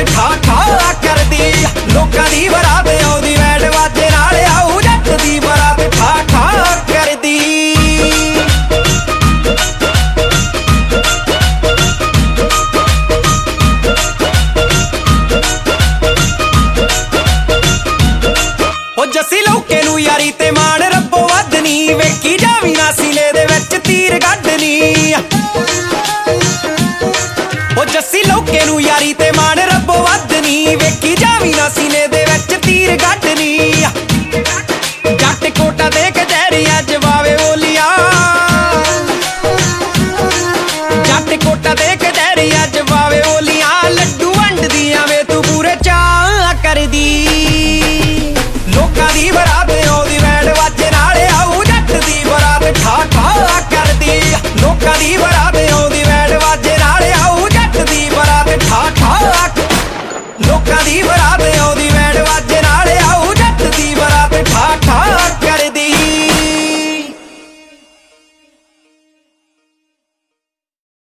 ਠਾ ਠਾ ਕਰਦੀ। ਲੋਕਾਂ ਦੀ ਬਰਾਤ ਆਉਂਦੀ ਬੈਂਡ ਵਾਜੇ ਨਾਲ ਆਊ ਜੱਟ ਦੀ ਬਰਾਤ ਠਾ ਠਾ ਕਰਦੀ। ਜੱਸੀ ਲੋਕੇ ਨੂੰ ਯਾਰੀ ਤੇ ਮਾਣ ਰੱਬੋ ਵੱਧ ਨੀ, ਵੇਖੀ ਜਾਵੀ ਨਾ ਸੀਨੇ ਦੇ ਵਿੱਚ ਤੀਰ ਗੱਡਨੀ। ਉਹ ਜੱਸੀ ਲੋਕੇ ਨੂੰ ਯਾਰੀ ਤੇ ਮਾਣ ਰੱਬੋ ਵੱਧ ਨੀ, ਵੇਖੀ ਜਾਵੀ ਨਾ ਸੀਨੇ ਦੇ ਵਿੱਚ ਤੀਰ ਗੱਡਨੀ। ਜੱਟ ਕੋਟਾ ਦੇ ਕਚਹਿਰੀਆਂ ਚ ਵਾਵੇ ਬੋਲੀਆਂ, ਜੱਟ ਕੋਟਾ ਦੇ ਕਚਹਿਰੀਆਂ ਚ ਵਾਵੇ ਬੋਲੀਆਂ। ਲੱਡੂ ਵੰਡਦੀਆਂ ਵੇ ਤੂੰ ਪੂਰੇ ਚਾਅ ਕਰਦੀ। ਲੋਕਾਂ ਦੀ ਬਰਾਤ ਆਉਂਦੀ ਬੈਂਡ ਵਾਜੇ ਨਾਲ ਆਊ ਜੱਟ ਦੀ ਬਰਾਤ ਠਾ ਠਾ ਕਰਦੀ। ਲੋਕਾਂ ਦੀ ਬਰਾਤ ਆਉਂਦੀ ਬੈਂਡ ਵਾਜੇ ਨਾਲ ਆਊ ਜੱਟ ਦੀ ਬਰਾਤ ਠਾ ਠਾ। ਲੋਕਾਂ ਦੀ ਬਰਾਤ ਆਉਂਦੀ